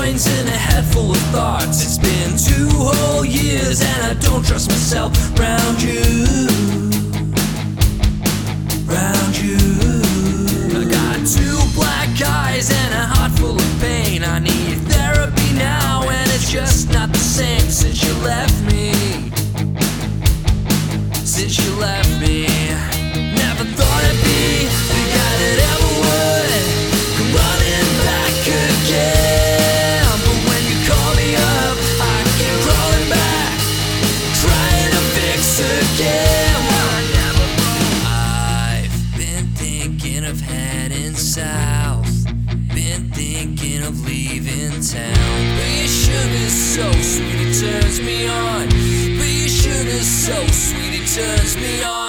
coins and a head full of thoughts. It's been 2 whole years and I don't trust myself round you. Round you. I got 2 black eyes and a heart full of pain. I need therapy now and it's just not the same since you left me. Since you left me. Never thought it'd be the guy that ever would come running back again. But when you call me up, I keep crawling back, trying to fix again. I've been thinking of heading south, been thinking of leaving town. But your sugar's so sweet, it turns me on. But your sugar's so sweet, it turns me on.